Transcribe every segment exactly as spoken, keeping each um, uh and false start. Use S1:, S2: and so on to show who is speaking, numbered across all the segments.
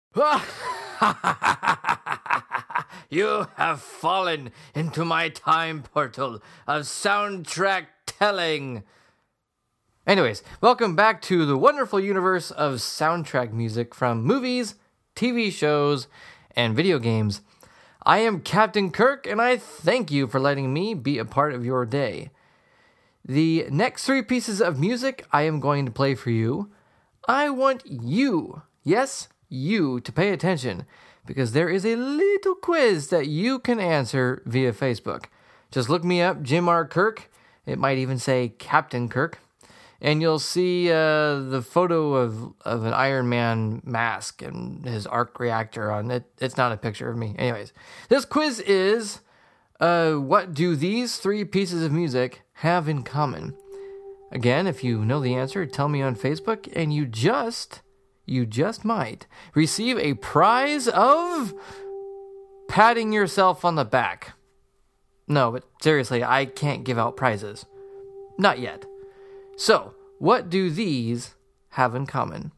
S1: You have fallen into my time portal of soundtrack telling. Anyways, welcome back to the wonderful universe of soundtrack music from movies, T V shows, and video games. I am Captain Kirk, and I thank you for letting me be a part of your day. The next three pieces of music I am going to play for you, I want you, yes, you, to pay attention, because there is a little quiz that you can answer via Facebook. Just look me up, Jim R. Kirk. It might even say Captain Kirk. And you'll see uh, the photo of, of an Iron Man mask and his arc reactor on it. It's not a picture of me. Anyways, this quiz is, uh, what do these three pieces of music have in common? Again, if you know the answer, tell me on Facebook, and you just, you just might receive a prize of patting yourself on the back. No, but seriously, I can't give out prizes. Not yet. So, what do these have in common?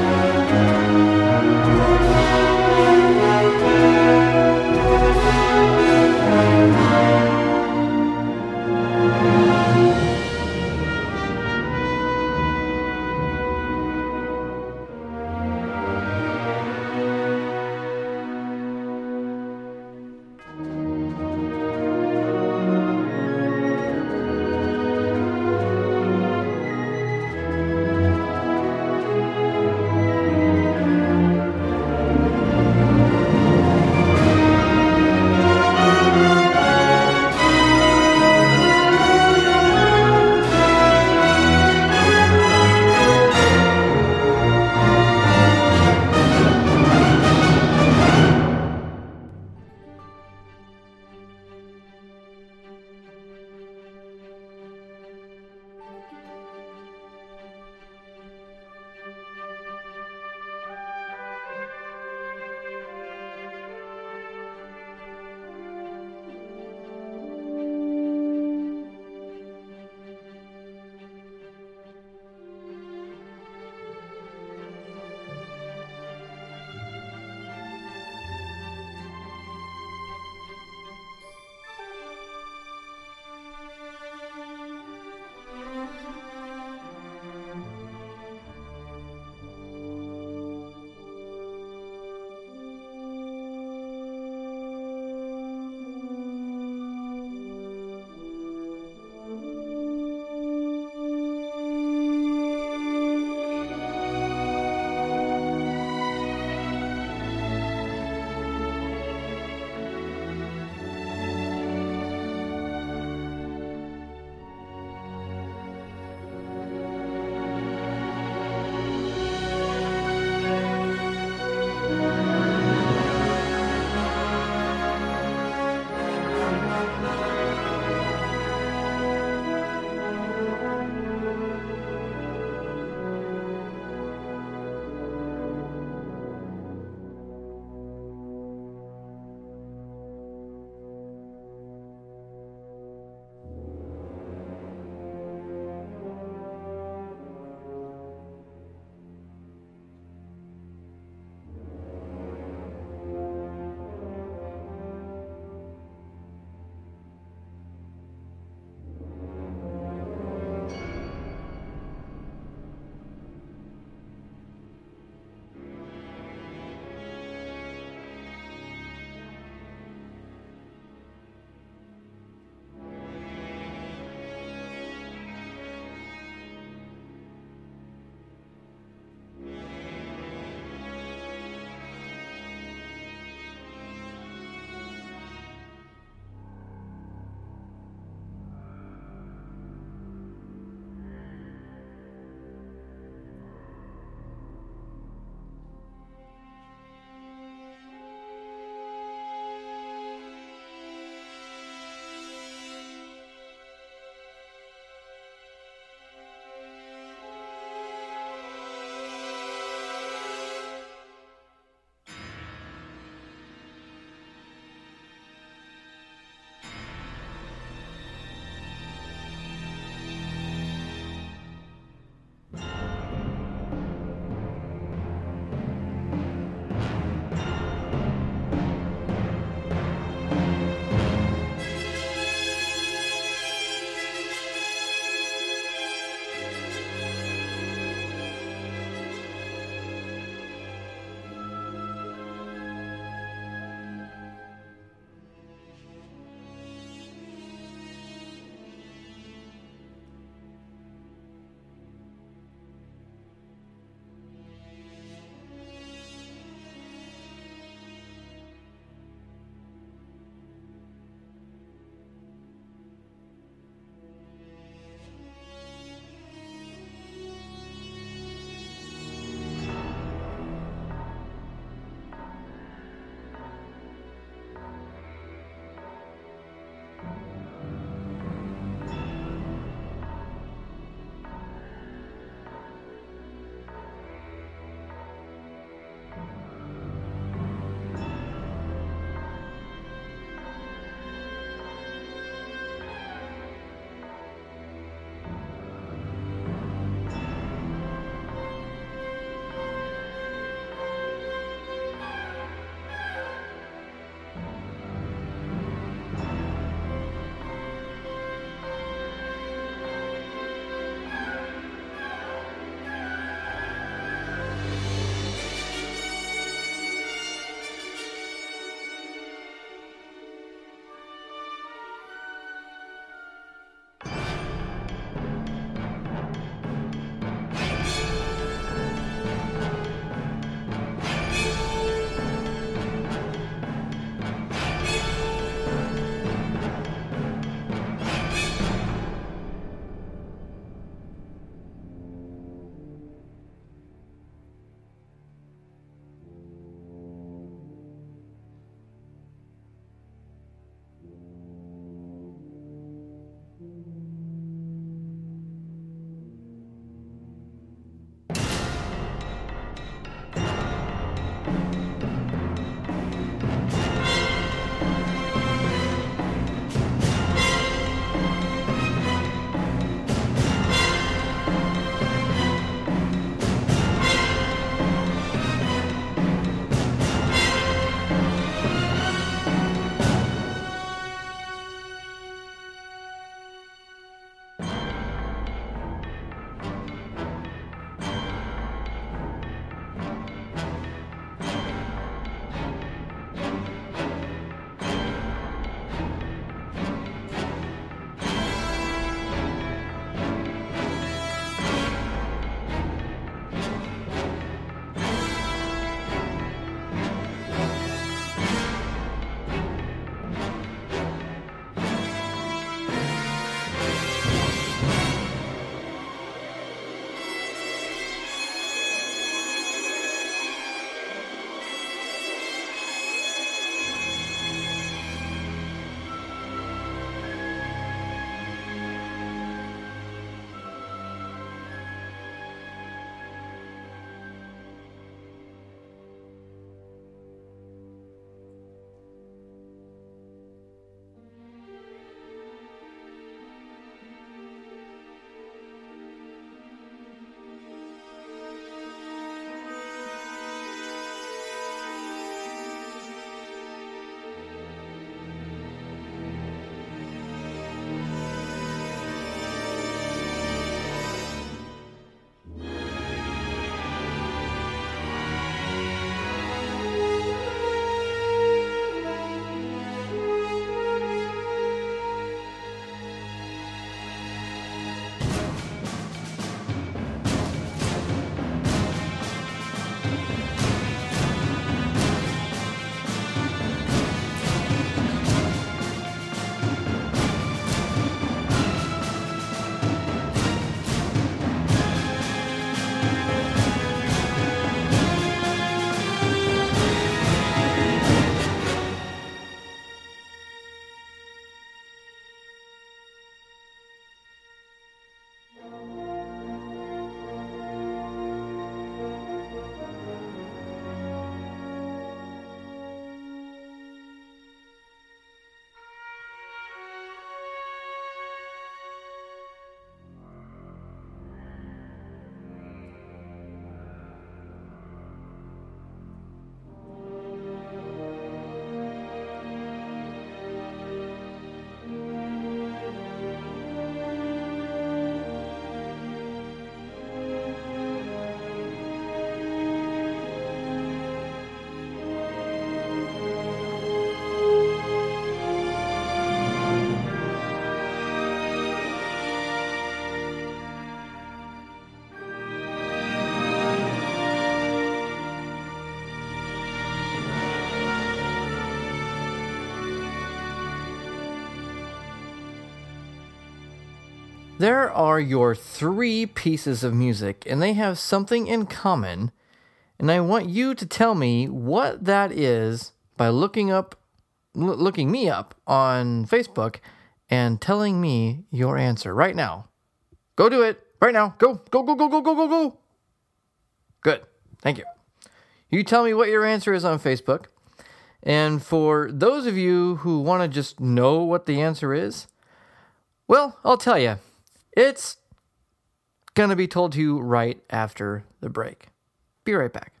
S1: There are your three pieces of music, and they have something in common, and I want you to tell me what that is by looking up, l- looking me up on Facebook and telling me your answer right now. Go do it right now. Go, go, go, go, go, go, go, go. Good. Thank you. You tell me what your answer is on Facebook. And for those of you who want to just know what the answer is, well, I'll tell you. It's going to be told to you right after the break. Be right back.